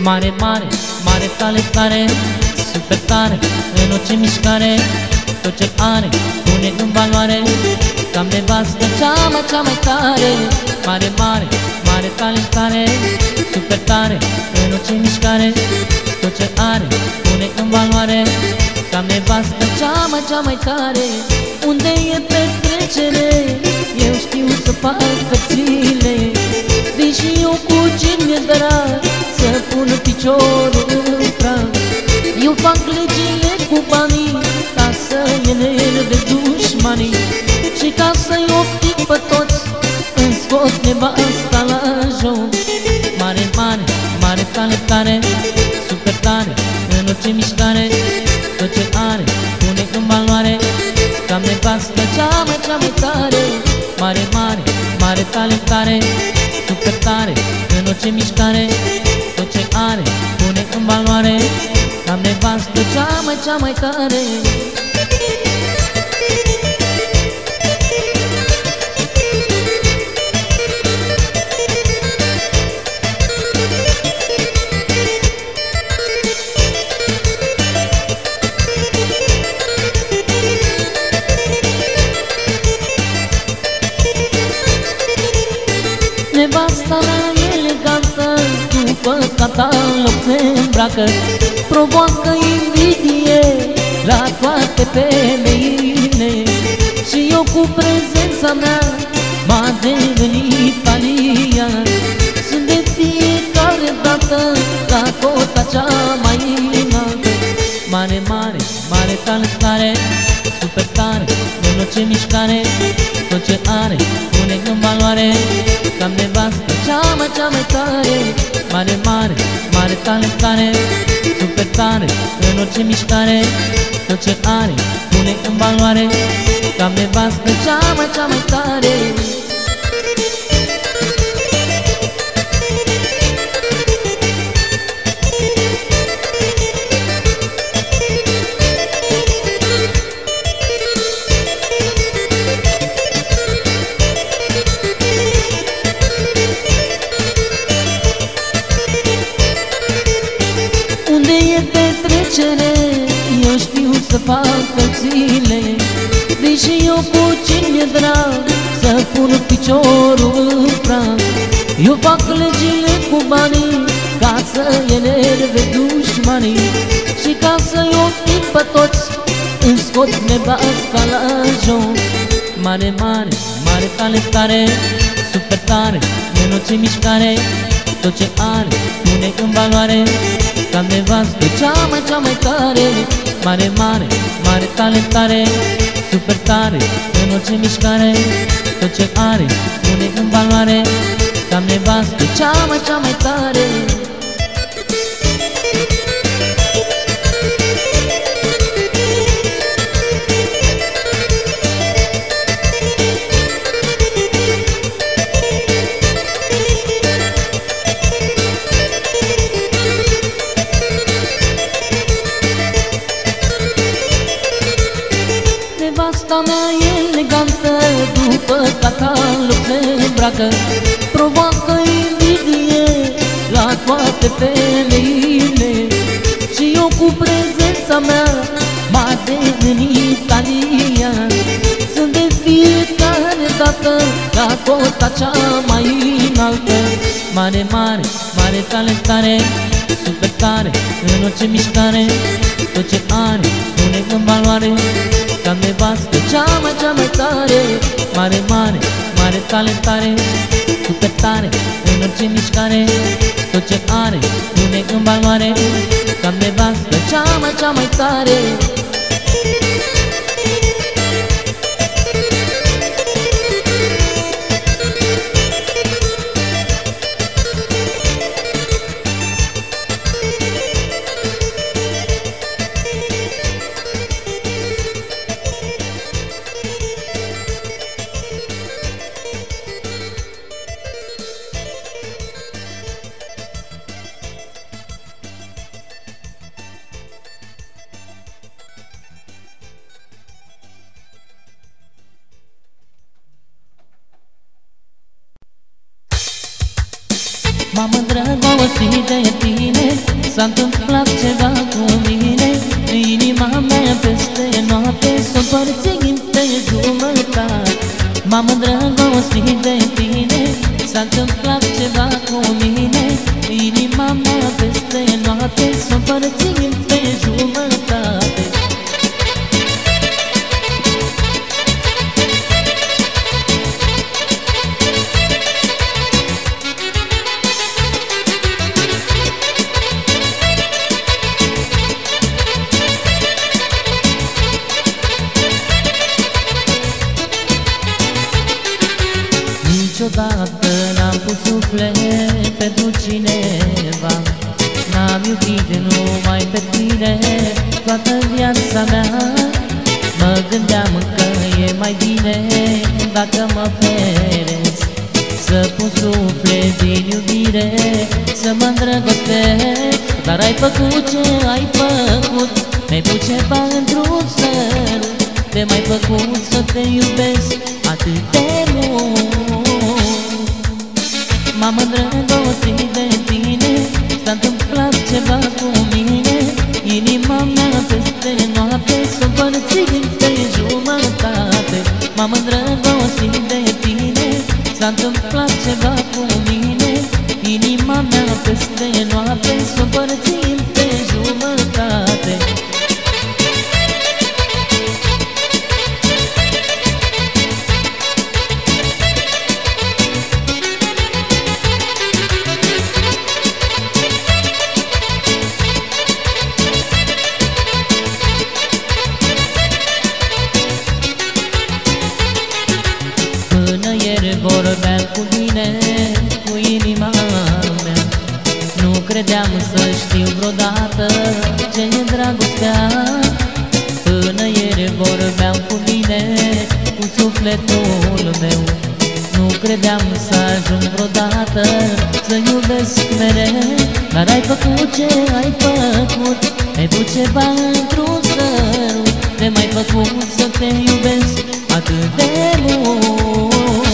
Mare, mare, mare talentare, super tare, în orice mișcare. Tot ce are, pune în valoare, cam nevastă cea mai tare. Mare, mare, mare talentare, super tare, în orice mișcare. Tot ce are, pune în valoare, cam nevastă cea mai tare. Unde e petrecere, eu știu să fac cățile. Vin și eu cu ce mi-e drag, să pun piciorul în prag. Eu fac legile cu banii, ca să enerve dușmanii. Și ca să-i optic pe toți, îmi scot nevasta la joc. Mare, mare, mare talentare, super tare, în orice mișcare. Tot ce are, pune în valoare, cam nevastă cea mai tare. Mare, mare, mare talentare, super tare, în orice mișcare. Tot ce are, pune în valoare, cam nevastă cea mai tare. Nevasta mea elegantă, după catalog se îmbracă, provoacă invidie la toate femeile. Și eu cu prezența mea m-a devenit italian. Sunt de fiecare dată la cota cea mai înaltă. Mare, mare, mare talentare, super tare, în orice mișcare. Tot ce are, pune în valoare, cam nevastă cea mai tare. Mare, mare, mare talentare, super tare, în orice mișcare. Tot ce are, pune în valoare, cam nevastă cea mai tare. Eu știu să fac cățile. Vin și eu cu ce mi-e drag, să pun piciorul în prag. Eu fac legile cu banii, ca să enerve dușmanii. Și ca să-i optim pe toți, îmi scot nevasta la joc. Mare, mare, mare talentare, super tare, în orice mișcare. Tot ce are, pune în valoare, cam nevastă cea mai tare. Mare, mare, mare talentare, super tare, în orice mișcare. Tot ce are, pune în valoare, cam nevastă cea mai tare. Nevasta mea elegantă, după catalog se îmbracă, provoacă invidie la toate femeile. Și eu cu prezența mea m-a devenit italian. Sunt de fiecare dată la cota cea mai înaltă. Mare, mare, mare talentare, super tare, în orice mișcare. Tot ce are, pune în valoare, cam nevastă cea mai tare. Mare, mare, mare talentare, super tare, în orice mișcare. Tot ce are, pune în valoare, cam nevastă cea mai tare. M-am îndrăgostit de tine, s-a întâmplat ceva cu mine. Inima mea peste noapte s-o împărțit pe jumătate. M-am îndrăgostit de tine, s-a întâmplat ceva cu mine. Inima mea peste noapte s-o împărțit pe jumătate. Niciodată n-am pus suflet pentru cineva, n-am iubit numai pe tine toată viața mea. Mă gândeam că e mai bine dacă mă feresc, să pun suflet din iubire, să mă îndrăgostesc. Dar ai făcut ce ai făcut, mi-ai pus ceva într-un sărut. Te m-ai făcut să te iubesc atât de mult. M-am îndrăgostit de tine, s-a întâmplat ceva cu mine. Inima mea peste noapte s-o împărțit pe jumătate. M-am îndrăgostit de tine, s-a întâmplat ceva cu mine. Inima mea peste noapte s-o împărțit pe jumătate. Vorbeam cu mine, cu inima mea, nu credeam să știu vreodată ce-i dragostea. Până ieri vorbeam cu mine, cu sufletul meu, nu credeam să ajung vreodată să iubesc mereu. Dar ai făcut ce ai făcut, ai pus ceva într-un sărut. Te m-ai făcut să te iubesc atât de mult.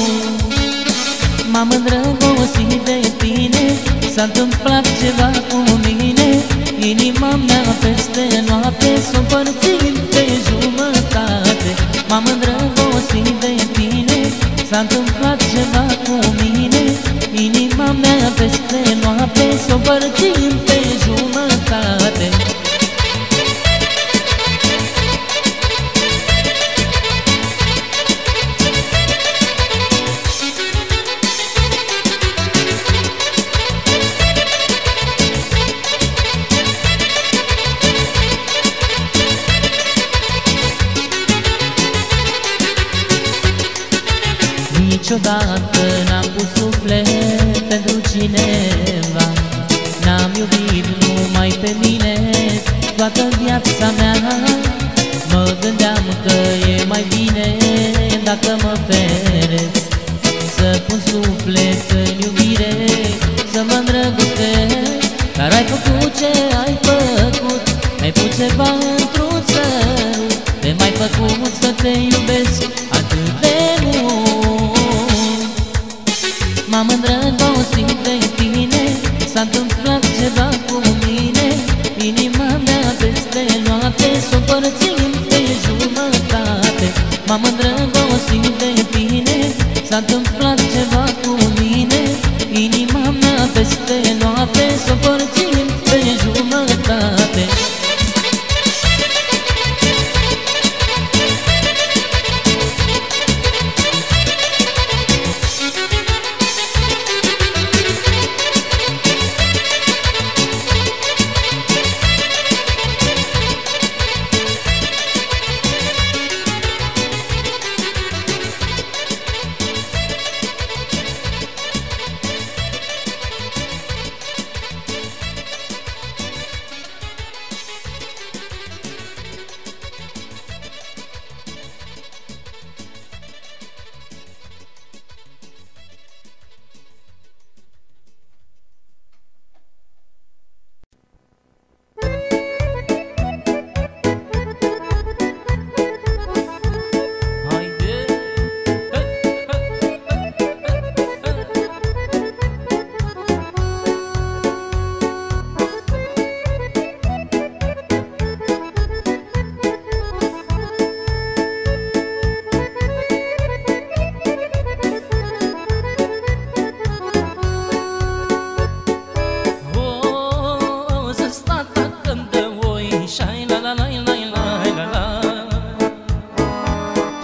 M-am îndrăgostit de tine, s-a întâmplat ceva cu mine. Inima mea peste noapte s-o împărțit pe jumătate. M-am îndrăgostit de tine, s-a întâmplat ceva cu mine. Inima mea peste noapte s-o împărțit pe jumătate. Niciodată n-am pus suflet pentru cineva, n-am iubit numai pe mine toată viața mea. Mă gândeam că e mai bine dacă mă feresc, să pun suflet în iubire, să mă îndrăgostesc. Dar ai făcut ce ai făcut, mi-ai pus ceva într-un sărut. Te m-ai făcut să te iubesc atât de mult. M-am îndrăgostit de tine, s-a întâmplat ceva cu mine. Inima mea peste noapte s-o împărțit pe jumătate. M-am îndrăgostit de tine, s-a întâmplat ceva cu mine. Inima mea peste noapte s-o împărțit pe jumătate.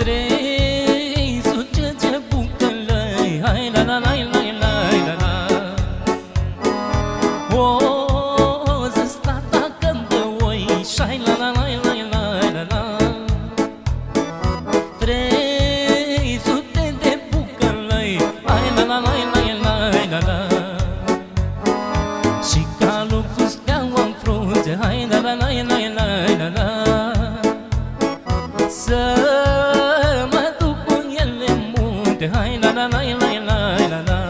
300 de bucălăi, hai la la la la la la la. O zis tata că-mi dă oi, șai la la la la la la la. 300 de bucălăi, hai la la la la la la la. Și calul cu steaua în frunte, hai la la la la la la la. Să mă duc cu ele în munte, hai la la la la la la la.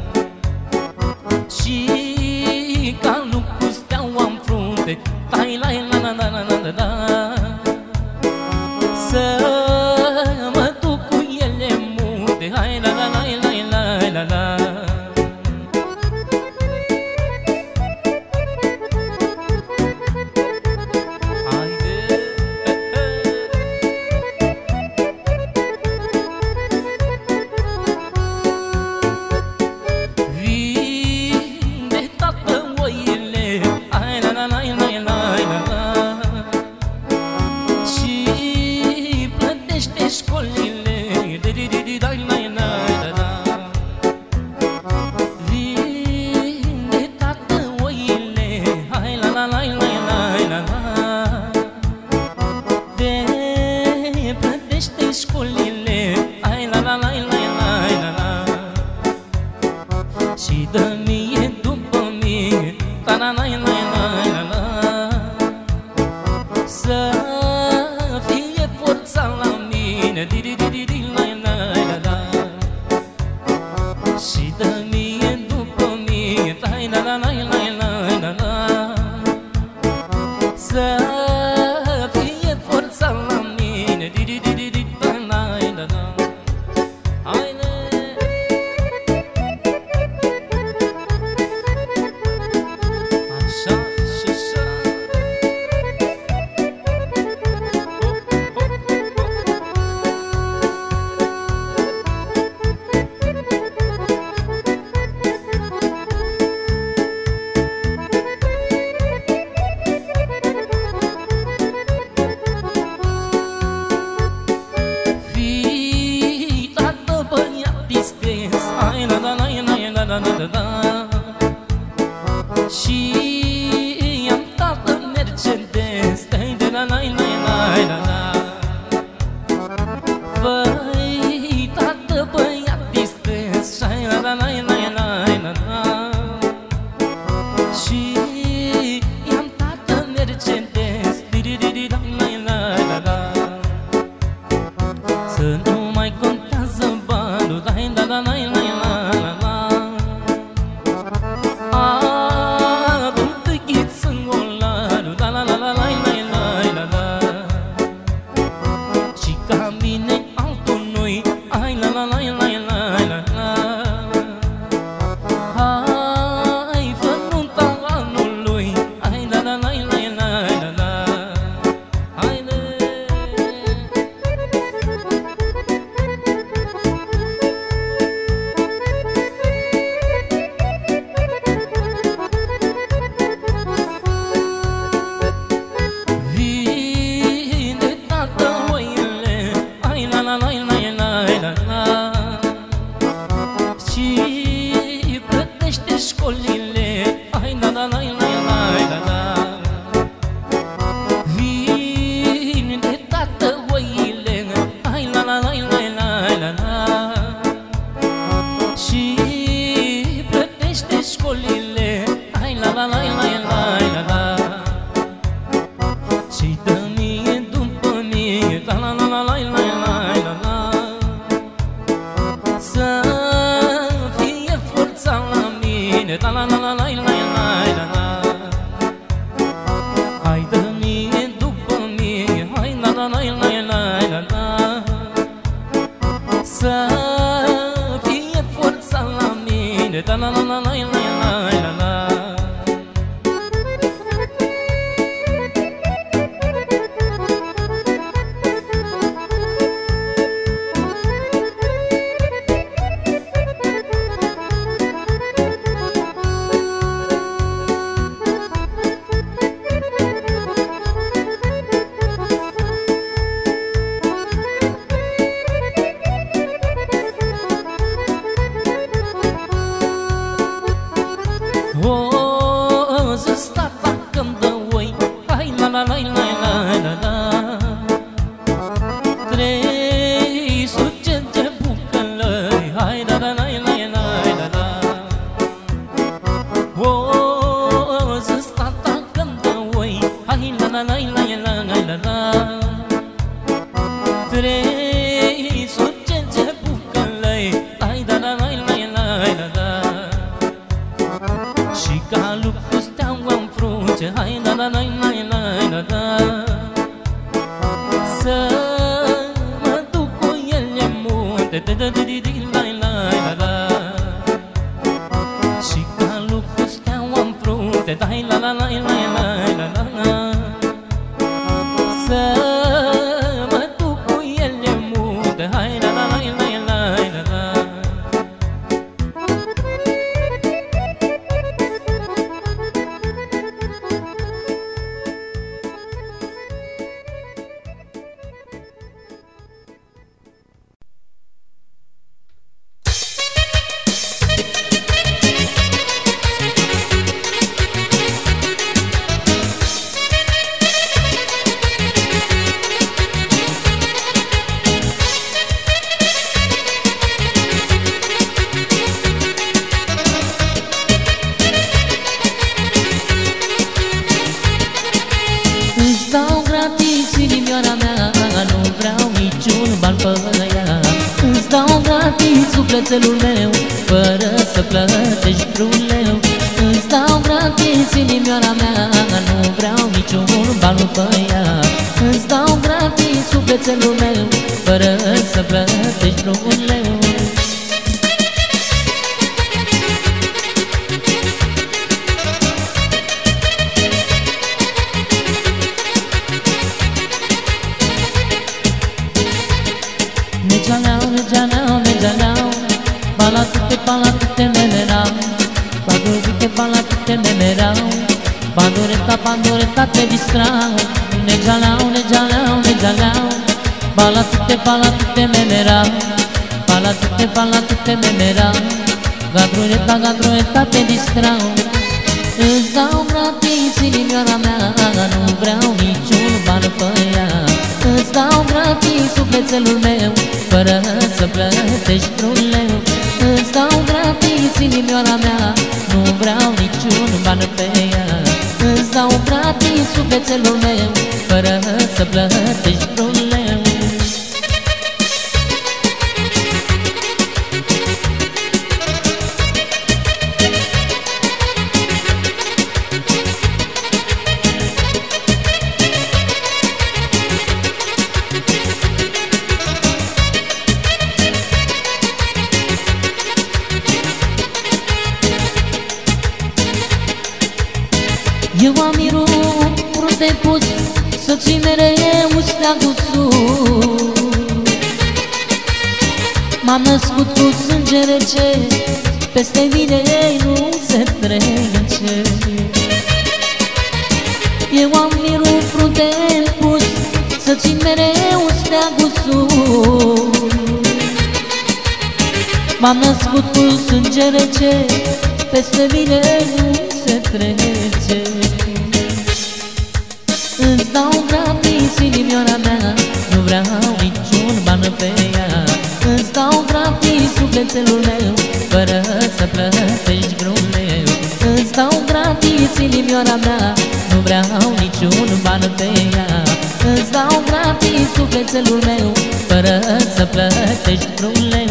Și calul cu steaua în frunte, hai la la la la la la la. Să mă duc cu ele în munte, hai la la la la la la la. Și dă mie după mie, la la la la la la. Să fie forța la mine, di di di di di la la la la. Și dă mie după mie, la la la la la la la. Să fie forța la mine, di di di di di la la la la. Și am tată Mercedes, stai de la la la la la la. Făi tată băiat distres, stai la la la la la la la. Și am tată Mercedes, di di di di la la la la. Să nu mai contează banul, dai la la la la la la. Și plătește școlile, ai la la la la la la. Vine tată oile, ai la la la la la la. Și plătește școlile, ai la la la la la la. Și dă mie după mie, la la la la la la la la. Să fie forța la mine, la la la la la la la. Hai dă mie după mie, hai la la la la la la. Să fie forța la mine, la la la la la la la. trei surgence bucălăi, lai da la lai lai lai la da. Și ca lucru steaua în frunce, hai da la lai lai lai la da. Să mă duc cu ele în munte, de de de de de lai lai la la. Și ca lucru steaua în frunte, dai la la lai lai lai la la. Să mă duc cu ele în munte, hai la la lai lai lai la la. Îți dau gratis inimioara mea, nu vreau niciun ban pe ea. Îți dau gratis sufletelul meu, fără să plătești vreun leu. Îți dau gratis inimioara mea, nu vreau niciun ban pe ea. Îți dau gratis sufletelul meu, fără să plătești vreun leu. Nejalau, nejalau, nejalau, balatute memerau, badurite balatute memerau, bandureta te distrau. Nejalau, nejalau, nejalau, balatute memerau, balatute memerau, gadureta te distrau. Îți dau gratis inimioara mea, nu vreau niciun ban pe ea. Îți dau gratis sufletelul meu, fără să plătești vreun leu. Îți dau gratis inimioara mea, nu vreau niciun ban pe ea. Îți dau gratis sufletelul meu, fără să plătești vreun leu. Eu am mirul frunte pus, să ții mereu steagul sus. M-am născut cu sânge rece, peste mine nu se trece. Eu am mirul frunte pus, să ții mereu steagul sus. M-am născut cu sânge rece, peste mine nu se trece. Îți dau gratis inimioara mea, nu vreau niciun ban pe ea. Îți dau gratis sufletelul meu, fără să plătești vreun leu. Îți dau gratis inimioara mea, nu vreau niciun ban pe ea. Îți dau gratis sufletelul meu, fără să plătești vreun leu.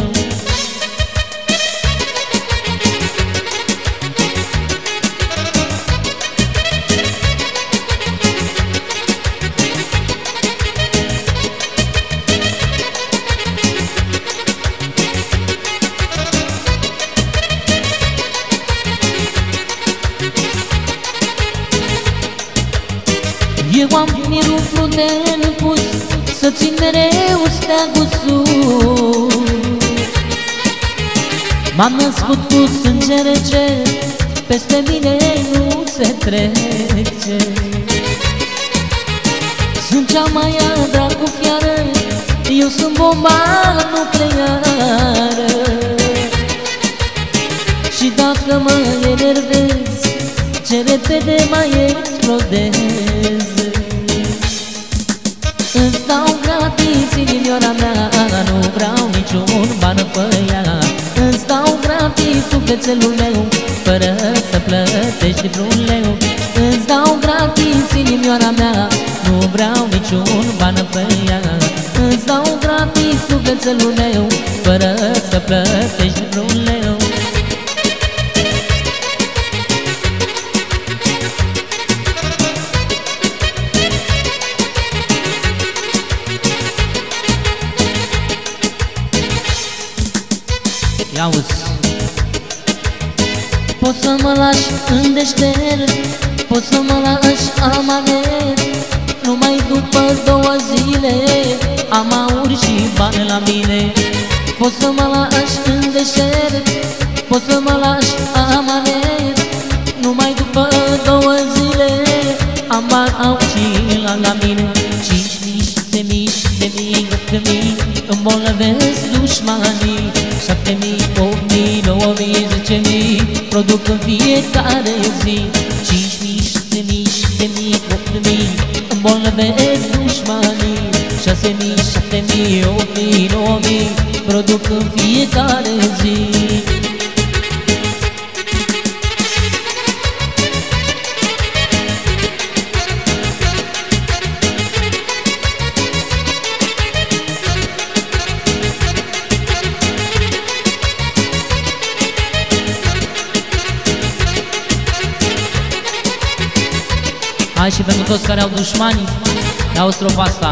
Eu am mirul frunte pus, să țin mereu steagul sus. M-am născut cu sânge rece, peste mine nu se trece. Sunt cea mai dragă fiară, eu sunt bomba nucleară. Și dacă mă enervez, ce repede mai explodez. Îți dau gratis inimioara mea, nu vreau niciun ban pe ea. Îți dau gratis sufletelul meu, fără să plătești vreun leu. Îți dau gratis inimioara mea, nu vreau niciun ban pe ea. Îți dau vițelul meu, fără să plătești vreun leu. Ia-uzi. Poți să mă lași în deștert, poți să mă lași amanet, numai după 2 zile am aur și bani la mine. Poți să mă lași în deșert, poți să mă lași amanet, numai după 2 zile am bani, aur și la mine. 5.000, 7.000, 7.000, 8.000 îmbolnăvesc dușmanii, 7.000, 8.000, 9.000, 10.000 produc în fiecare zi. 5.000, 7.000, 7.000, 8.000 îmbolnăvesc dușmanii, 6.000, 7.000, 8.000, 9.000 produc în fiecare zi. Hai și pentru toți care au dușmani, dau strofa asta.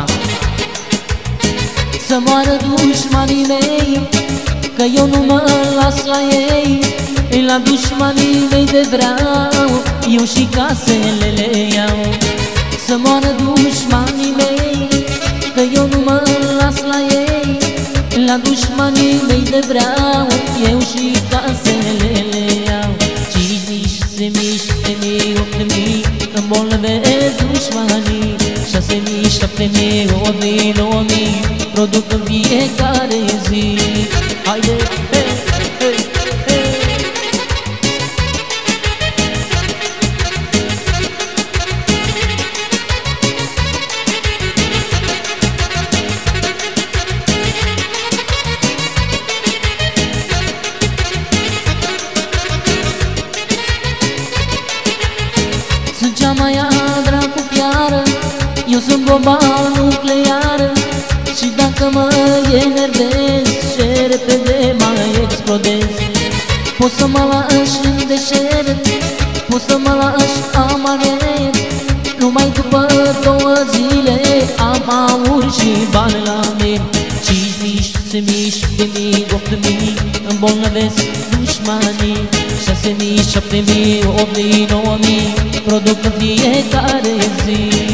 Să moară dușmanii mei, că eu nu mă las la ei, la dușmanii mei de vreau, eu și casele le iau. Să moară dușmanii mei, că eu nu mă las la ei, la dușmanii mei de vreau, eu și casele le iau. 5.000, 6.000, 7.000, 8.000 îmbolnăvesc dușmanii, 6.000, 7.000, 8.000, 9.000 produc în fiecare zi. Haide, hei, hei, hei. Sunt cea mai adra cu fiară, eu sunt bomba nucleară, și dacă mă enervez, ce repede mai explodez. Poți să mă lași în deșert, poți să mă lași amanet, numai după 2 zile am aur și bani la mine. 5.000, 6.000, 7.000, 8.000 îmbolnăvesc dușmanii, 6.000, 7.000, 8.000, 9.000 produc în fiecare zi.